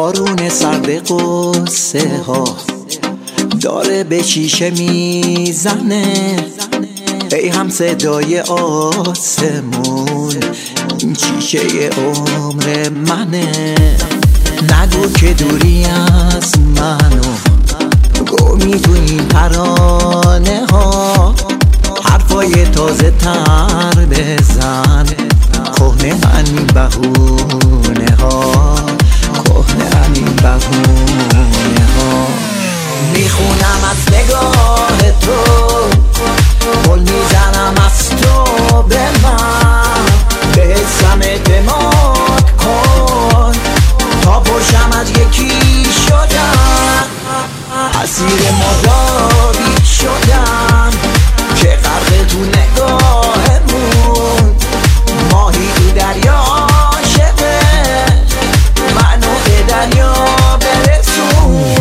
بارون سرد قصه ها داره به شیشه میزنه، ای هم صدای آسمون این شیشه عمر منه. نگو که دوری از منو گمی تو این ترانه ها، حرفای تازه تر بزن، کهنه همین بهونه ها، کهنه همین بهونه ها. میخونم از نگاه تو، گل میزنم از تو به من، به اعتماد کن تا پرشم از یکی شدم، اسیر مداری شدم که غرق تو نگاهمون، ماهی تو دریا شده منو به دریا برسون.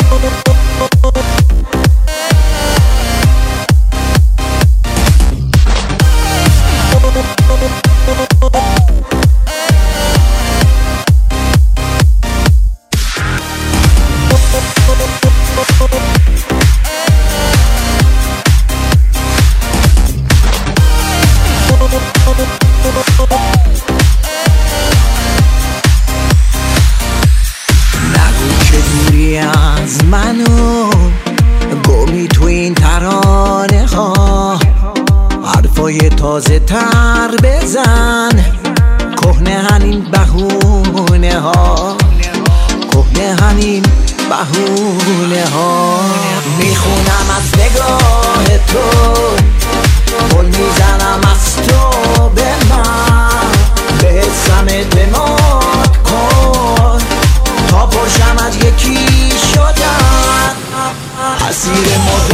از منو گمی تو این ترانه ها، حرفای تازه تر بزن، کهنه همین بهونه ها، کهنه همین بهونه ها. میخونم از نگاه تو، گل میزنم از تو به من، به حسم اعتماد کن تا پرشم از یکی شدم، اسیر